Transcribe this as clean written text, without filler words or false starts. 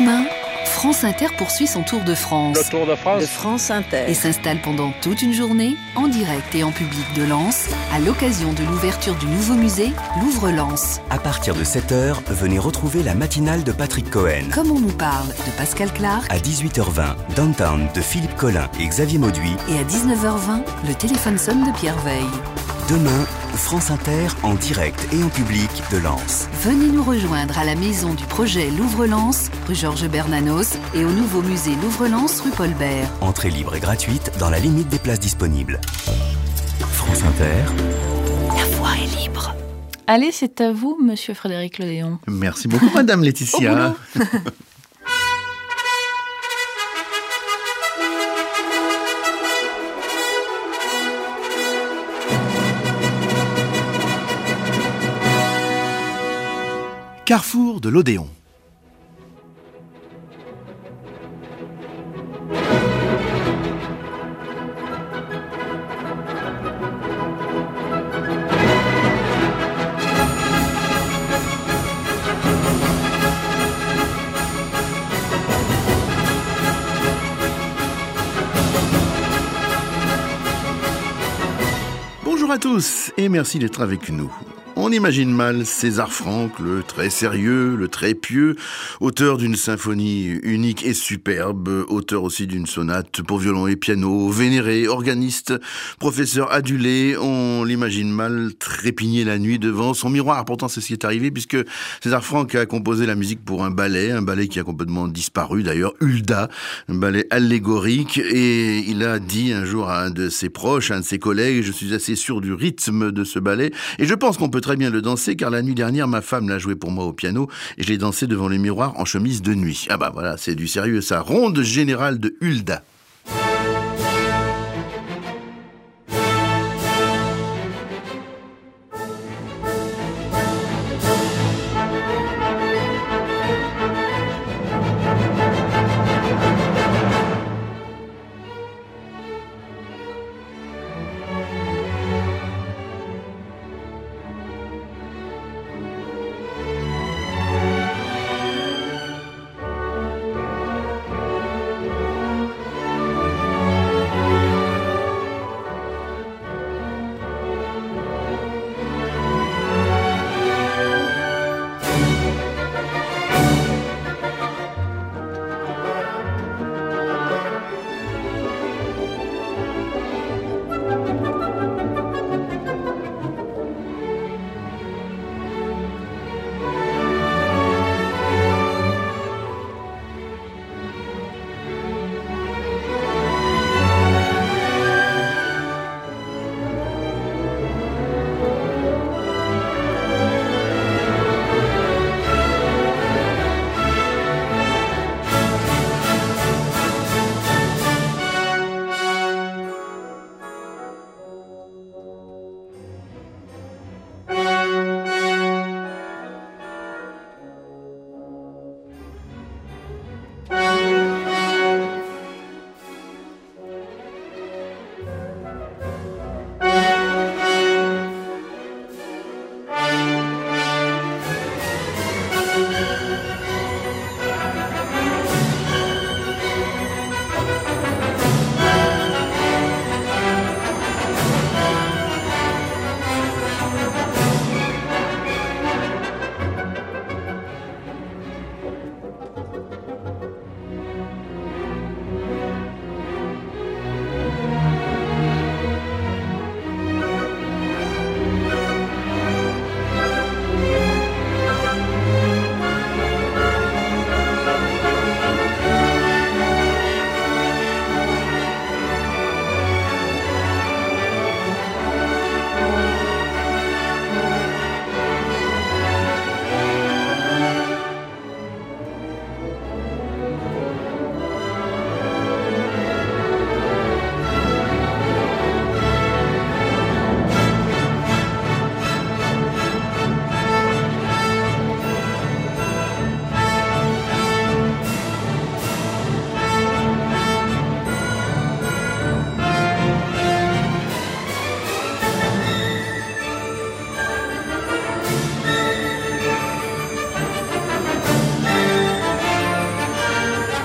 Demain, France Inter poursuit son Tour de France. Le Tour de France de France Inter. Et s'installe pendant toute une journée, en direct et en public de Lens, à l'occasion de l'ouverture du nouveau musée Louvre-Lens. À partir de 7h, venez retrouver la matinale de Patrick Cohen. Comme on nous parle de Pascal Clark. À 18h20, Downtown de Philippe Collin et Xavier Mauduit. Et à 19h20, le téléphone sonne de Pierre Veille. Demain, France Inter en direct et en public de Lens. Venez nous rejoindre à la maison du projet Louvre-Lens, rue Georges Bernanos, et au nouveau musée Louvre-Lens, rue Paul Bert. Entrée libre et gratuite dans la limite des places disponibles. France Inter. La voie est libre. Allez, c'est à vous, monsieur Frédéric Lodéon. Merci beaucoup, madame Laetitia. Carrefour de l'Odéon. Bonjour à tous et merci d'être avec nous. On imagine mal César Franck, le très sérieux, le très pieux, auteur d'une symphonie unique et superbe, auteur aussi d'une sonate pour violon et piano, vénéré, organiste, professeur adulé. On l'imagine mal trépigner la nuit devant son miroir. Pourtant, c'est ce qui est arrivé puisque César Franck a composé la musique pour un ballet qui a complètement disparu d'ailleurs, Hulda, un ballet allégorique. Et il a dit un jour à un de ses proches, à un de ses collègues, je suis assez sûr du rythme de ce ballet et je pense qu'on peut très bien le danser car la nuit dernière ma femme l'a joué pour moi au piano et je l'ai dansé devant le miroir en chemise de nuit. Ah bah voilà, c'est du sérieux ça. Ronde générale de Hulda.